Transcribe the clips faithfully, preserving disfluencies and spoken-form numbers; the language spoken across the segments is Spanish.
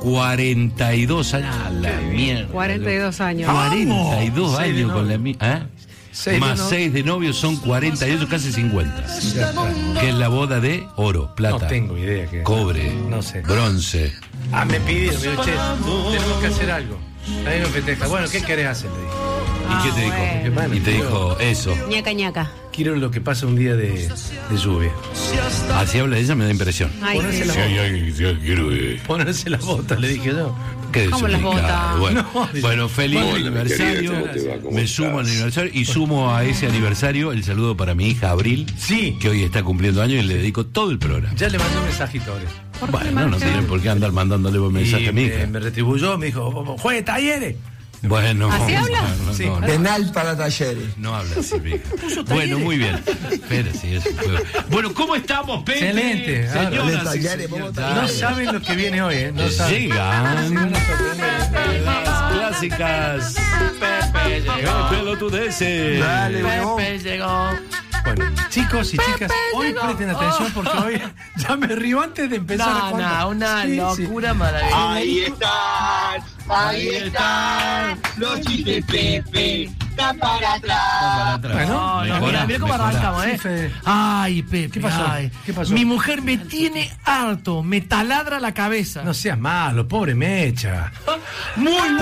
cuarenta y dos años. Ah, la mierda. cuarenta y dos años. cuarenta y dos ¡Vamos! años con la misma. ¿Eh? Seis Más de no- seis de novios son cuarenta y ocho, casi cincuenta. Que es la boda de oro, plata, No tengo idea que. cobre, No sé. bronce. Ah, me pidieron, me dijo, che, tenemos que hacer algo. Ahí me festeja. Bueno, ¿qué querés hacer? Le dije. ¿Y qué te Ah, dijo? bueno. Y te dijo eso. Ñaca, ñaca. Quiero lo que pasa un día de, de lluvia. Así habla ella, me da impresión. Ay, Ponerse sí. la Sí, ay, ay, sí, quiero, eh. Ponerse las botas, le dije yo. Qué ¿Cómo las desubicado. botas? Bueno, No, bueno, feliz bueno, aniversario. mi querido, ¿cómo te va? ¿Cómo Me estás? sumo al aniversario y sumo a ese aniversario el saludo para mi hija Abril, Sí, que hoy está cumpliendo años y le dedico todo el programa. ya le mandé un mensajito ahora. ¿Por qué Bueno, no marcha? tienen por qué andar mandándole un mensaje Y a mi me, hija. me retribuyó, me dijo, juegue talleres. Bueno, ¿Así no, habla? no, Sí. no, no. Penal para Talleres. No habla así, mi hija. Bueno, muy bien. Espera, sí, es un juego. Bueno, ¿cómo estamos, Pepe? Excelente. Señoras Dale, y talleres, señores. vamos, No saben lo que viene hoy, ¿eh? No saben. Llegan las clásicas Pepe llegó. pelotudeces. Dale, weón. Pepe llegó. Bueno, chicos y chicas, hoy presten atención porque hoy ya me río antes de empezar a No, contar. no, una Sí, sí. locura maravillosa. Ahí están, ahí están, los chistes Pepe, están para atrás. Para atrás. Bueno, No, no, Mejorá, mira, mira cómo mejorá. arrancamos, Sí, ¿eh? Fede. Ay, Pepe. ¿Qué pasó? ay. ¿Qué pasó? Mi mujer me tiene harto, me taladra la cabeza. No seas malo, pobre Mecha. Muy bueno.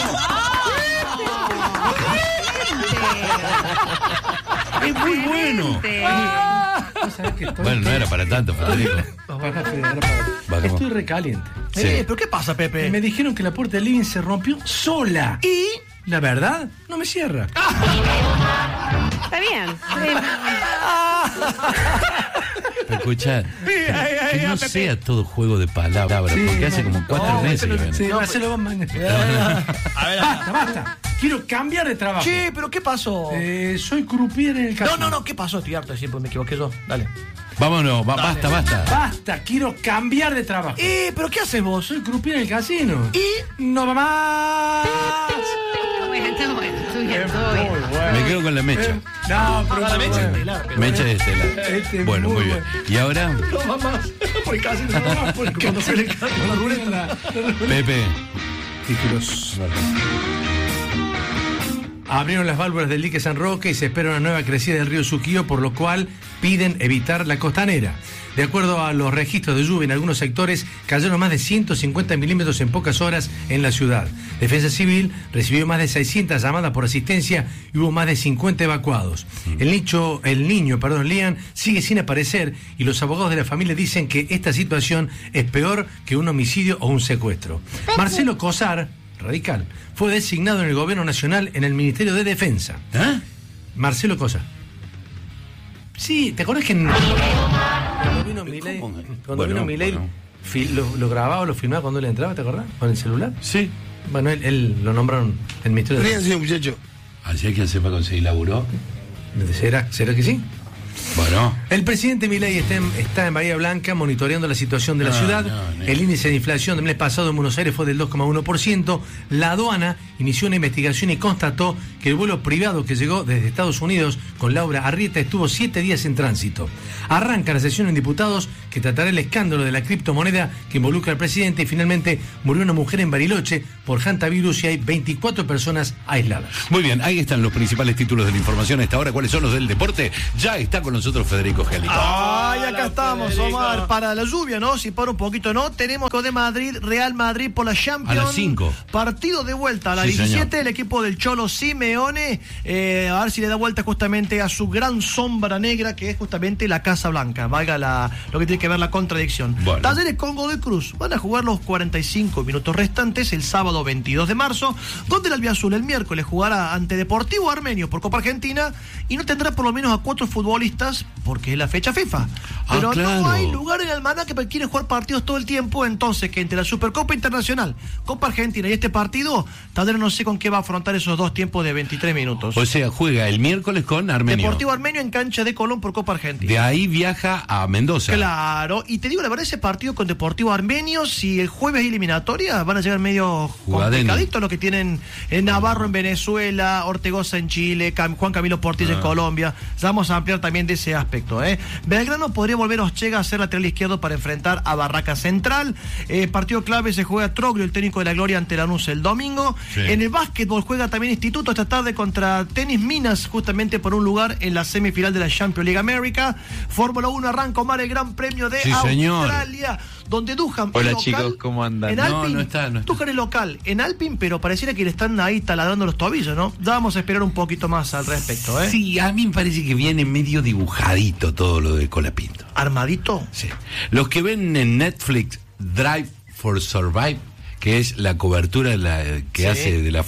Es muy bueno. ¿Vos sabés que estoy- Bueno, no era para tanto, Federico. Baja, Fede, ahora para- Bajamos. Estoy recaliente. Sí. Eh, ¿Pero qué pasa, Pepe? Me dijeron que la puerta del living se rompió sola. Y La verdad, no me cierra. Está bien. Sí. Pero escucha, que, ay, que ay, no Pepe. sea todo juego de palabras, porque hace como cuatro No, meses que pero- viene. sí, Marcelo, vamos mañana. Basta, basta. Quiero cambiar de trabajo. Che, ¿pero qué pasó? Eh, soy croupier en el No, casino. no, no, ¿qué pasó? Estoy harto, siempre me equivoqué yo. Dale. Vámonos, va- basta, basta. Basta, quiero cambiar de trabajo. Eh, ¿pero qué haces vos? Soy croupier en el casino. Y No va más. Bueno, está bueno. Estoy bien, todo bien. Me quedo con la mecha. No, pero la mecha bueno. estelar, pero Mecha de Estela. Este es Bueno, muy muy bien. Y ahora, No va más. Porque casi no va más. Porque cuando fue el casino, la ruleta. Pepe. Títulos. Abrieron las válvulas del dique San Roque y se espera una nueva crecida del río Suquío, por lo cual piden evitar la costanera. De acuerdo a los registros de lluvia en algunos sectores, cayeron más de ciento cincuenta milímetros en pocas horas en la ciudad. Defensa Civil recibió más de seiscientas llamadas por asistencia y hubo más de cincuenta evacuados. El, nicho, el niño, perdón, Lian, sigue sin aparecer y los abogados de la familia dicen que esta situación es peor que un homicidio o un secuestro. Marcelo Cosar, radical, fue designado en el gobierno nacional en el Ministerio de Defensa. ¿Ah? Marcelo Cosar. Sí, ¿te acuerdas que en- cuando vino Milei, ¿Cómo? cuando Bueno, vino Milei, bueno. fi- lo, lo grababa o lo filmaba cuando él entraba, ¿te acordás? Con el celular. Sí. Bueno, él, él lo nombraron en el Ministerio de Ríanse, muchacho. Así hay que hacer para conseguir laburo. Defensa. ¿Será, ¿Será que sí? Bueno. El presidente Milei está en, está en Bahía Blanca monitoreando la situación de la No, ciudad. no, no. El índice de inflación del mes pasado en Buenos Aires fue del dos coma uno por ciento. La aduana inició una investigación y constató que el vuelo privado que llegó desde Estados Unidos con Laura Arrieta estuvo siete días en tránsito. Arranca la sesión en diputados que tratará el escándalo de la criptomoneda que involucra al presidente y finalmente murió una mujer en Bariloche por hantavirus y hay veinticuatro personas aisladas. Muy bien, ahí están los principales títulos de la información a esta hora. ¿Cuáles son los del deporte? Ya está con nosotros Federico Gelito. Ay, acá estamos, Omar, para la lluvia, ¿no? Si para un poquito, ¿no? Tenemos de Madrid, Real Madrid por la Champions. A las cinco. Partido de vuelta a las Sí, diecisiete, señor. el equipo del Cholo Simeone, eh, a ver si le da vuelta justamente a su gran sombra negra, que es justamente la Casa Blanca. Valga la, lo que tiene que ver la contradicción. Bueno. Talleres con Godoy Cruz van a jugar los cuarenta y cinco minutos restantes el sábado veintidós de marzo, donde el albiazul el miércoles jugará ante Deportivo Armenio por Copa Argentina y no tendrá por lo menos a cuatro futbolistas porque es la fecha FIFA. Ah, Pero claro. no hay lugar en el almanaque para quienes jugar partidos todo el tiempo, entonces que entre la Supercopa Internacional, Copa Argentina y este partido, Talleres no sé con qué va a afrontar esos dos tiempos de veintitrés minutos. O sea, juega el miércoles con Armenio. Deportivo Armenio en cancha de Colón por Copa Argentina. De ahí viaja a Mendoza. Claro, y te digo la verdad, ese partido con Deportivo Armenio, si el jueves es eliminatoria, van a llegar medio Jugadeño. complicaditos los que tienen en Navarro en Venezuela, Ortegoza en Chile, Cam- Juan Camilo Portilla Ah. en Colombia. Ya vamos a ampliar también de ese aspecto. ¿eh? Belgrano podría volver a Orchega a ser lateral izquierdo para enfrentar a Barraca Central. Eh, partido clave se juega Troglio, el técnico de la Gloria, ante Lanús el domingo. Sí. En el básquetbol juega también Instituto esta tarde contra Tenis Minas, justamente por un lugar en la semifinal de la Champions League América. Fórmula uno arranca Omar el Gran Premio de Sí, señor. Australia, donde Duhan Hola, es local. chicos, ¿cómo andan? En No, Alpine, no está, no está. Duhan es local en Alpine, pero pareciera que le están ahí taladrando los tobillos, ¿no? Ya vamos a esperar un poquito más al respecto, ¿eh? Sí, a mí me parece que viene medio dibujadito todo lo de Colapinto. Armadito. Sí. Los que ven en Netflix Drive for Survive, que es la cobertura de la, que Sí. hace de la